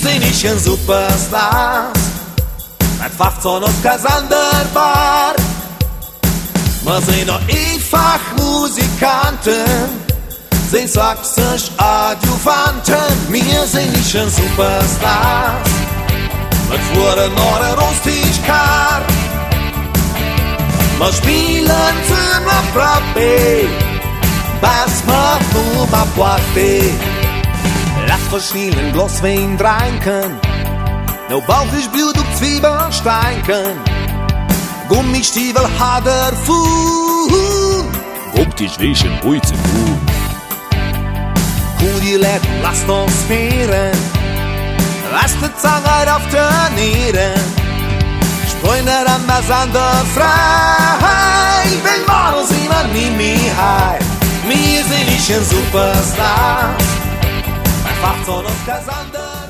sind nicht ein Superstars, mit 15 und kein anderer Bar. Wir sind noch einfach Musikanten, sind sächsisch Adjuvanten. Wir sind nicht ein Superstars, mit Fuhren oder Rostigkeit. Wir spielen für ma Proppe, was macht nur ma Poite. Lass verschielen, bloß wen trinken, no Bauch ist Blut auf Zwiebeln steinken. Gummistiefel hat Fuß, Guck dich wischen, Buize gut. Kudiletten, lasst uns frieren, lasst die Zange auf turnieren. Sprünger am Basander frei, wenn Models immer nie mehr heim. Wir sind nicht ein Superstar, mein Fachzorn und Kasander.